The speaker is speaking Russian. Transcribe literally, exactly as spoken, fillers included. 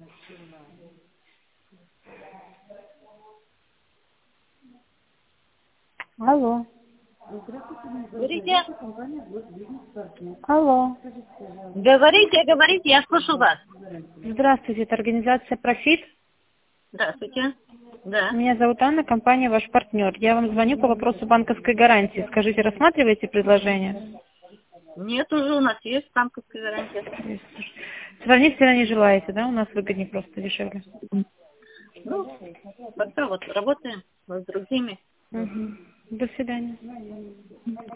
Алло. Говорите. Алло. Говорите, говорите, я слышу вас. Здравствуйте, это организация «Профит». Здравствуйте. Да. Меня зовут Анна, компания «Ваш партнер». Я вам звоню по вопросу банковской гарантии. Скажите, рассматриваете предложение? Нет, уже у нас есть банковская гарантия. Сравнить всегда не желаете, да? У нас выгоднее просто, дешевле. Ну, пока вот работаем с другими. Угу. До свидания.